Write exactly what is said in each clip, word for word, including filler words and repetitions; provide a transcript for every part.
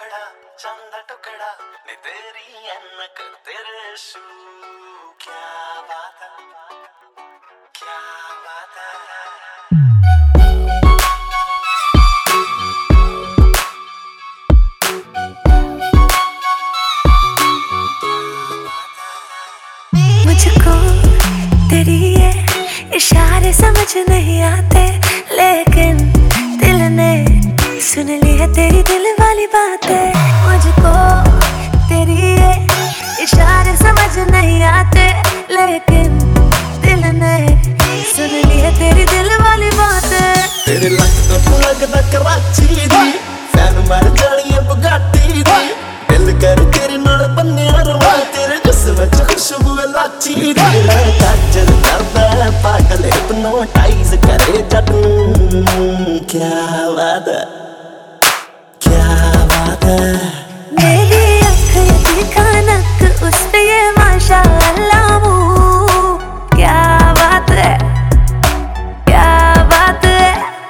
बड़ा चंदा टुकड़ा नी तेरी ऐनक तेरे शू क्या बात है क्या बात है। मुझको तेरी ये इशारे समझ नहीं आते, लेकिन दिल ने सुन ली है तेरी दिल वाली बातें। मुझको तेरी ये इशारे समझ नहीं आते, लेकिन दिल ने सुन ली है तेरी दिल वाली बातें। तेरे लक तो लगदा कराची दी, फैन मर जानी है बुगाटी दी। दिल कर तेरे नाल बन्निया रवा, तेरे जिस्म च खुशबू लाची दी। काजल करदा पागल हिप्नोटाइज करे जट नूं, क्या बात है क्या बात है। मेरी अख दिखा नक उस पे ये माशाअल्लाह मुँह, क्या बात है क्या बात है।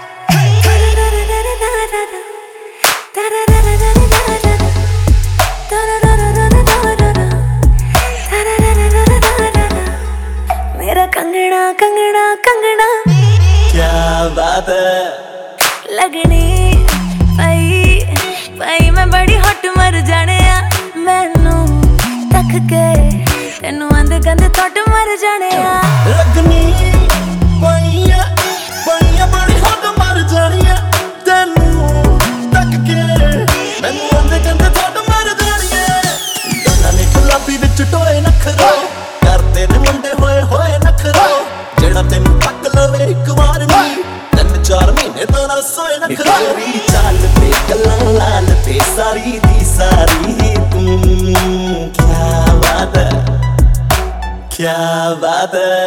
मेरा कंगना कंगना कंगना क्या बात है। लगनी पई पई मैं बड़ी हट मर जाने आ, मैनू तक के तेनू आंदे गंदे थोट मर जाने आ। लगनी पई पई बड़ी हट मर जानी है, तेनू तक के मैनू आंदे गंदे थोट मर जानी है। गन्ना ने गुलाबी विच टोए नखरो, करते ने मुंडे होए होए नखरो। जेड़ा तेनू तक लवे इक वार नी, तीन चार महीने तो ना सोए नखरो। तेरी चाल ते गल्लां लाल ते सारी दी सारी तू, क्या बात है क्या बात है।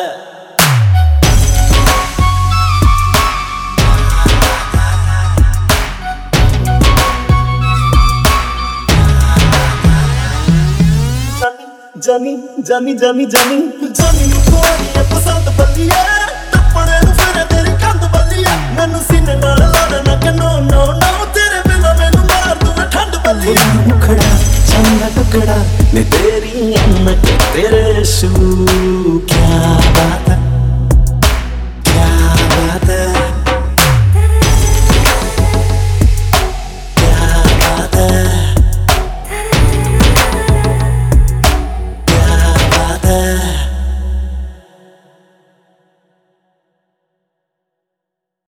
जानी जानी जानी जानी जानी कोई पसंद बल्ली है, टप्पड़े नूं फिरे तेरी कंध बल्ली है। मैनू सीने नाल